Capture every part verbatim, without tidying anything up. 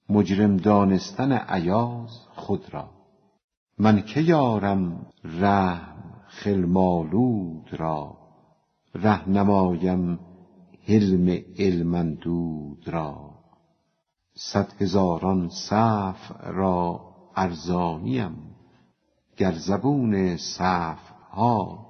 مجرم دانستن ایاز خود را. من که یارم رحم خلمالود را، رهنمایم حلم علمندود را. صد هزاران صفع را ارزانیم، گر زبون صفع ها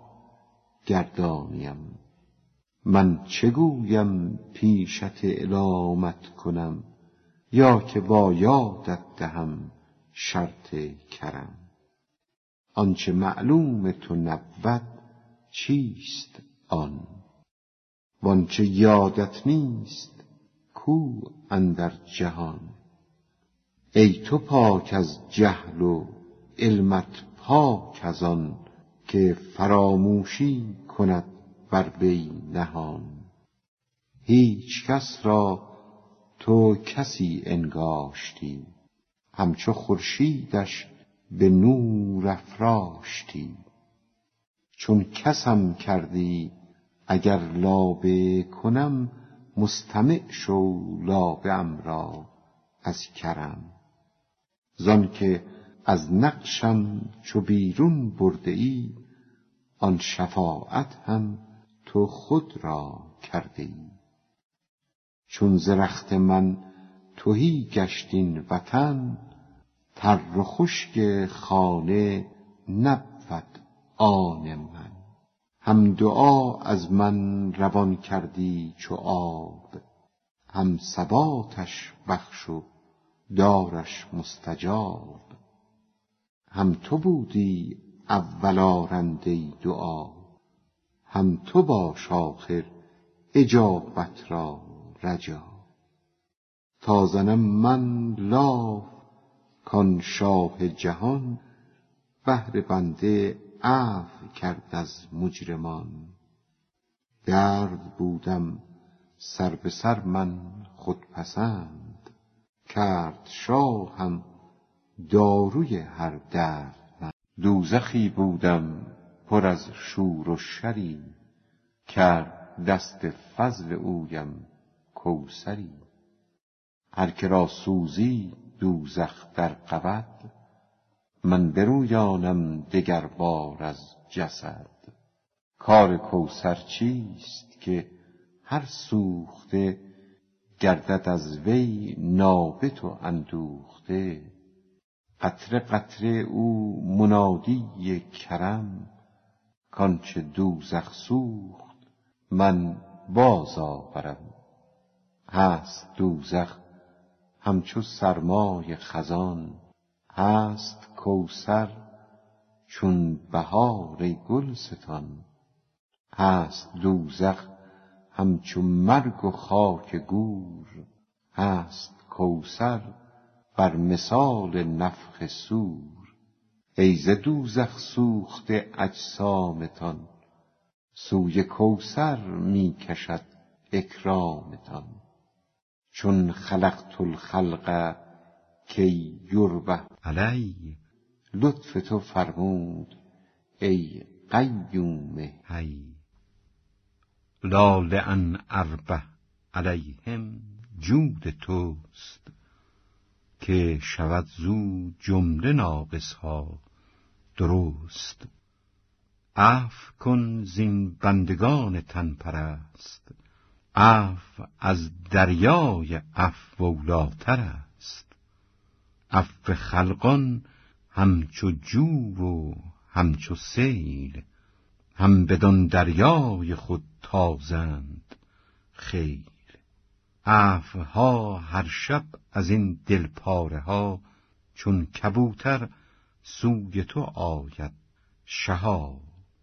گردانیم. من چه گویم پیشت علامت کنم، یا که با یادت دهم شرط کرم. آنچه معلوم تو نبود چیست آن، وانچه یادت نیست کو اندر جهان. ای تو پاک از جهل و علمت پاک از آن، که فراموشی کند بر وی نهان. هیچ کس را تو کسی انگاشتی، همچو خورشیدش به نور افراشتی. چون کسم کردی اگر لابه کنم، مستمع شو لابه ام را از کرم. زان که از نقشم چو بیرون برده ای، آن شفاعت هم تو خود را کرده ای. چون ز رخت من تهی گشت این وطن، تر و خشک خانه نبود آن من. هم دعا از من روان کردی چو آب، هم ثباتش بخش و دارش مستجاب. هم تو بودی اول آرنده دعا، هم تو باش آخر اجابت را رجا. تا زنم من لاف کان شاه جهان، بهر بنده عفو کرد از مجرمان. درد بودم سر به سر من خودپسند، کرد شاهم داروی هر درد من. دوزخی بودم پر از شور و شری، کرد دست فضل اویم کوثری. هر که را سوزی دوزخ در قبد، من برویانم دگر بار از جسد. کار کوثر چیست که هر سوخته، گردد از وی نابت و اندوخته. قطره قطره او منادی کرم، کانچه دوزخ سوخت من باز آورم. هست دوزخ همچو سرمای خزان، هست کوثر چون بهار گلستان. هست دوزخ همچو مرگ و خاک گور، هست کوثر بر مثال نفخ صور. ای ز دوزخ سوخته اجسامتان، سوی کوثر می کشد اکرامتان. چون خلقت الخلق کی یربح علی، لطف تو فرمود ای قیوم حی. لا لان اربح علیهم جود توست، که شود زو جمله ناقص ها درست. عفو کن زین بندگان تن پرست، عفو از دریای عفو اولاتر است. عفو خلقان همچو جو و همچو سیل، هم بدان دریای خود تازند خیل. عفو ها هر شب از این دل پاره ها، چون کبوتر سوی تو آید شها.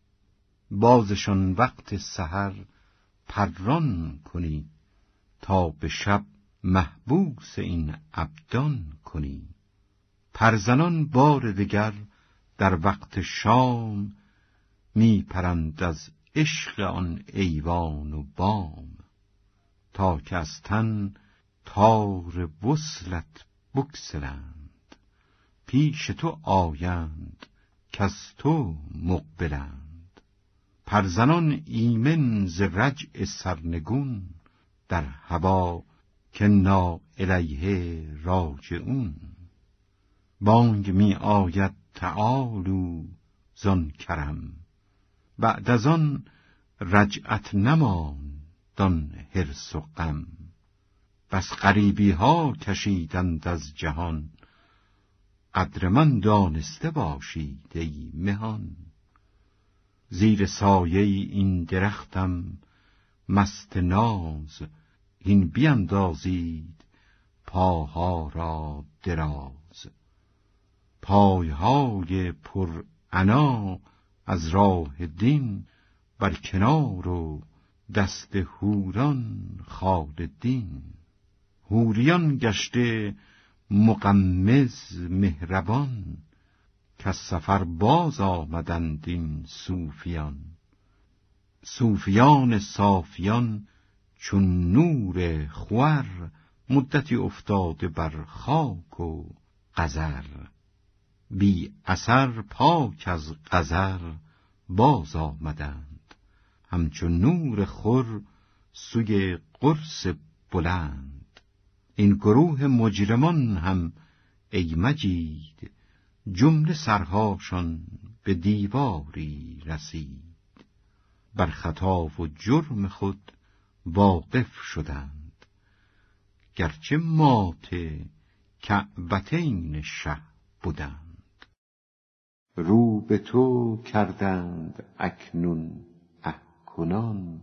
بازشان وقت سحر پران کنی، تا به شب محبوس این ابدان کنی. پرزنان بار دگر در وقت شام، می پرند از عشق آن ایوان و بام. تا که از تن تار وصلت بگسلند، پیش تو آیند کز تو مقبلند. پرزنان ایمن ز رجع سرنگون، در هوا که نا الیه راجعون. بانگ می آید تعالوا زان کرم، بعد از آن رجعت نماند آن حرص و غم. بس غریبی ها کشیدند از جهان، قدر من دانسته باشید ای مهان. زیر سایه این درختم مست ناز، این بیندازید پاها را دراز. پایهای پر عنا از راه دین، بر کنار و دست حوران خالدین. حوریان گشته مغمض مهربان، کز سفر باز آمدند این صوفیان. صوفیان صافیان چون نور خور، مدتی افتاده بر خاک و قذر. بی اثر پاک از قذر باز آمدند، همچون نور خور سوی قرص بلند. این گروه مجرمان هم ای مجید، جمله سرهاشان به دیواری رسید. بر خطا و جرم خود واقف شدند، گرچه مات کعبتین شه بودند. رو به تو کردند اکنون احکنان،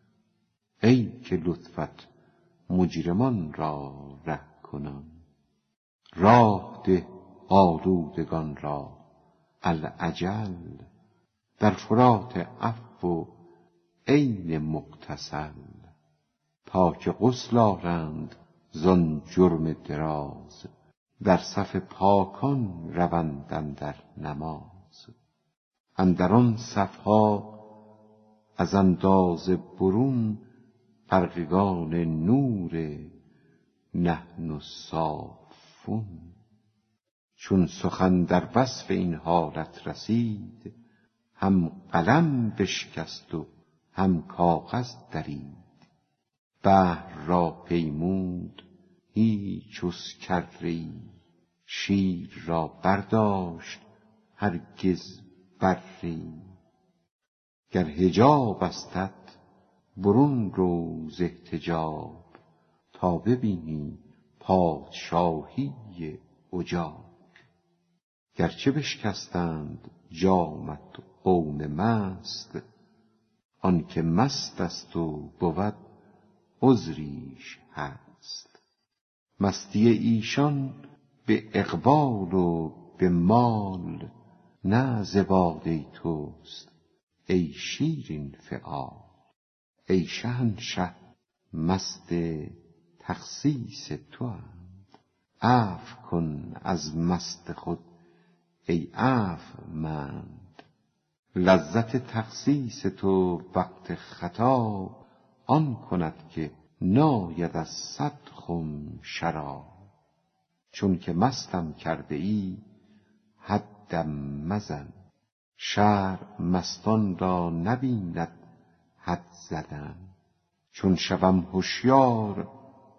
ای که لطفت مجرمان را ره کنان. راه ده آلودگان را العجل، در فرات عفو و عین مغتسل. تا که غسل آرند زان جرم دراز، در صف پاکان روند اندر نماز. اندر آن صفها از اندازه برون، غرقگان نور نحن الصافون. چون سخن در وصف این حالت رسید، هم قلم بشکست و هم کاغذ درید. بحر را پیمود هیچ اسکری، شیر را برداشت هرگز بری. گر حجاب استت برون رو ز احتجاب، تا ببینی پادشاهی عجاب. گرچه بشکستند جامت قوم مست، آن که مست است و بود عذریش هست. مستی ایشان به اقبال و به مال، نه ز باده توست ای شیرین فعال. ای شهنشه مست تخسیس تواند، عفو کن از مست خود ای عفومند. لذت تخسیس تو وقت خطا، آن کند که ناید از صد خم شراب. چون که مستم کرده ای حدم مزن، شرع مستان را نبیند حد زدن. چون شوم هوشیار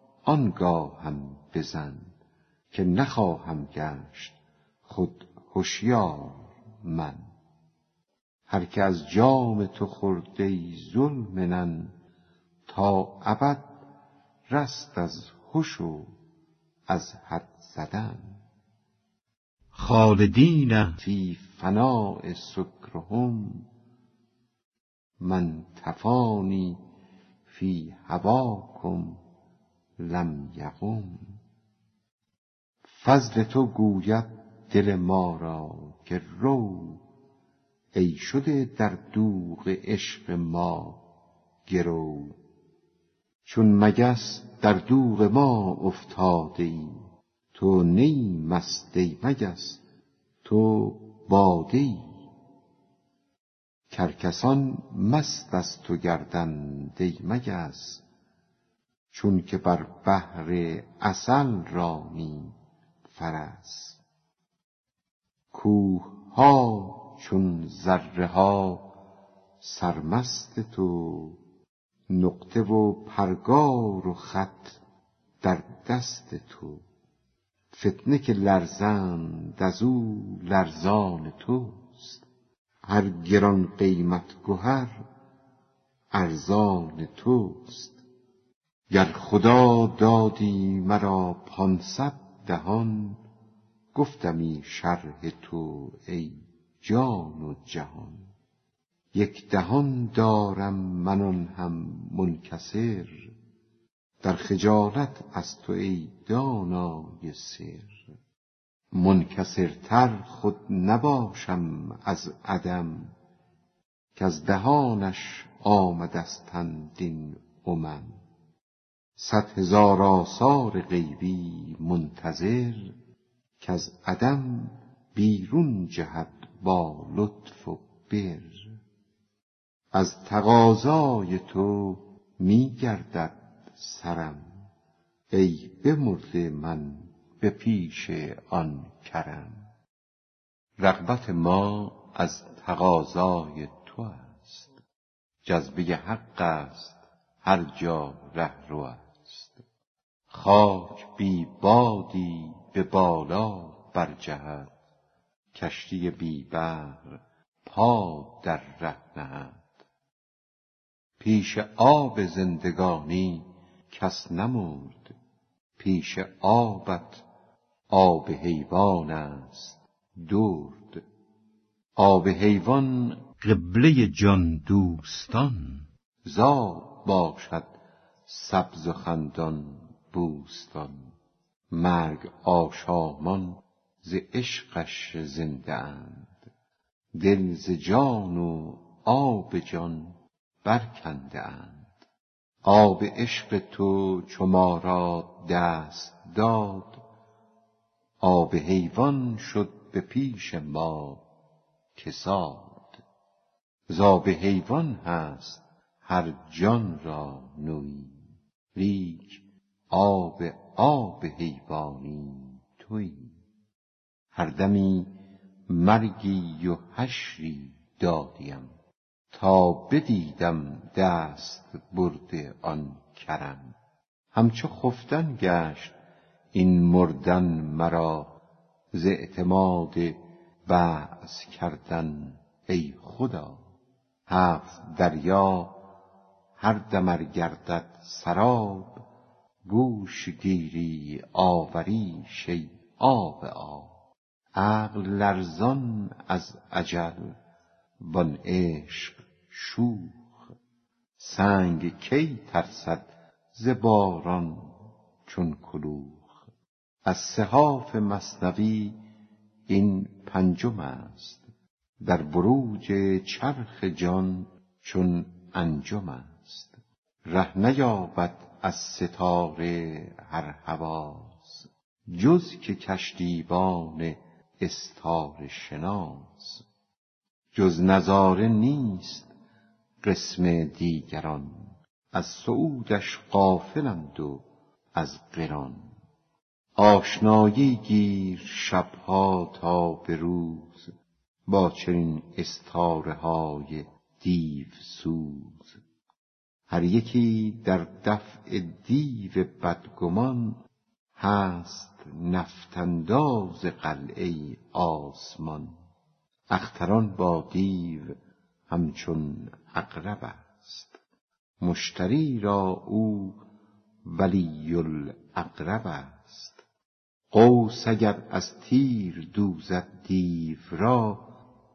آنگاهم بزن، که نخواهم گشت خود هوشیار من. هر که از جام تو خورد ای ذوالمنن، تا ابد رست از هوش و از حد زدن. خالدین فی فناء سکرهم، من تفانی فی هواکم لم یقم. فضل تو گوید دل ما را که رو، ای شده در دوغ عشق ما گرو. چون مگس در دوغ ما افتاده ای، تو نی مست ای مگس تو باده ای. کرکسان مست از تو گردند ای مگس، چون که بر بحر عسل رانی فرس. کوه ها چون ذره ها سرمست تو، نقطه و پرگار و خط در دست تو، فتنه که لرزند از او لرزان توست. هر گران قیمت گهر ارزان توست. گر خدا دادی مرا پانصد دهان، گفتمی شرح تو ای جان و جهان. یک دهان دارم من آن هم منکسر، در خجالت از تو ای دانای سر. منکسرتر خود نباشم از عدم، کز دهانش آمدستند این امم. صد هزار آثار غیبی منتظر، کز عدم بیرون جهد با لطف و بر. از تقاضای تو می گردد سرم، ای بمرده من به پیش آن کرم. رغبت ما از تقاضای تو است، جذبه حق است هر جا رهرو است. خاک بی بادی به بالا برجهد، کشتی بی بحر پا در ره نهد. پیش آب زندگانی کس نمرد، پیش آبت آب حیوان است درد. آب حیوان قبله جان دوستان، زآب باشد سبز و خندان بوستان. مرگ آشامان ز عشقش زنده اند، دل ز جان و آب جان برکنده اند. آب عشق تو چو ما را دست داد، آب حیوان شد به پیش ما کساد. ز آب حیوان هست هر جان را نویی، لیک آب آب حیوانی تویی. هر دمی مرگی و حشری دادیم، تا بدیدم دست برد آن کرم. همچو خفتن گشت این مردن مرا، ز اعتماد بعث کردن ای خدا. هفت دریا هر دم ار گردد سراب، گوش گیری آوریش ای آب آب. عقل لرزان از اجل وان عشق شوخ، سنگ کی ترسد ز باران چون کلوخ. از صحاف مثنوی این پنجم است، در بروج چرخ جان چون انجم است. ره نیابد از ستاره هر حواس، جز که کشتیبان استاره شناس. جز نظاره نیست قسم دیگران، از صعودش غافلند و از قران. آشنایی گیر شبها تا به روز، با چنین استاره های دیو سوز. هر یکی در دفع دیو بدگمان، هست نفط انداز قلعه آسمان. اختران با دیو همچون عقرب است، مشتری را او ولی العقرب است. قوس اگر از تیر دوزد دیو را،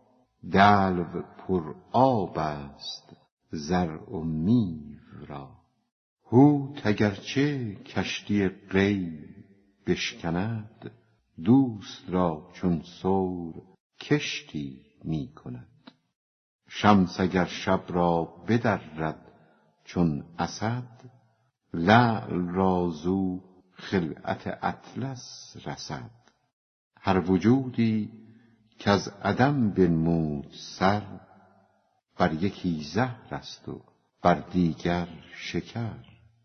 دلو پر آب است زرع و میو را. حوت اگرچه کشتی غیب بشکند، دوست را چون ثور کشتی می کند. شمس اگر شب را بدرد چون اسد، لعل را زو خلعت اطلس رسد. هر وجودی کز عدم بنمود سر، بر یکی زهر است و بر دیگر شکر.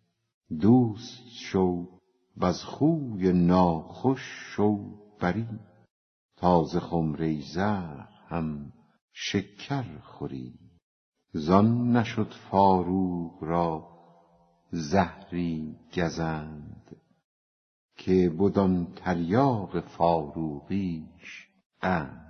دوست شو وز خوی ناخوش شو بری، تا ز خمره زهر هم شکر خوری. زان نشد فاروق را زهری گزند، که بدان تریاق فاروقیش قند.